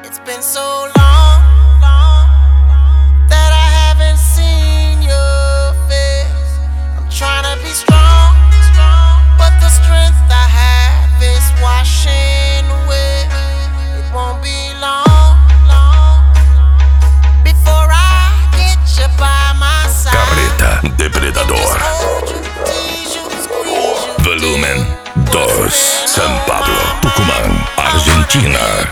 It's been so long that I haven't seen your face. I'm trying to be strong, but the strength I have is washing away. It won't be long before I get you by my side. Carreta Depredador. Volumen 2. San Pablo, Tucumán, Argentina.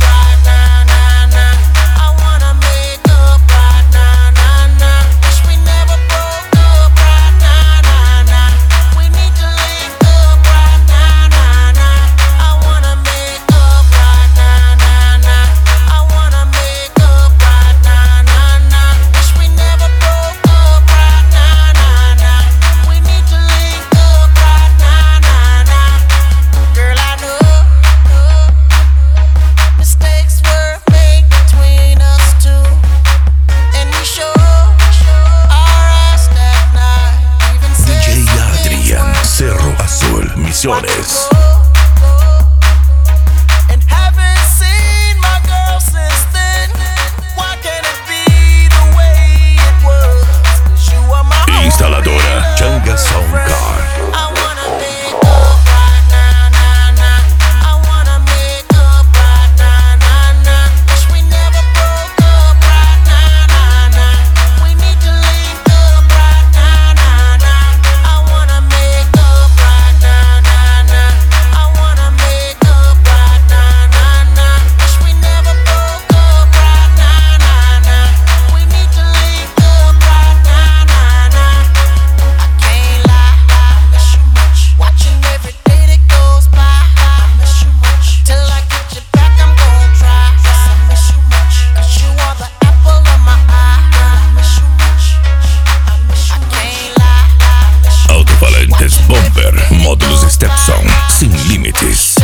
Cerro Azul, Misiones. Instaladora Changa Sound Card. Alto-falantes Bomber, módulos Stepson, sin límites.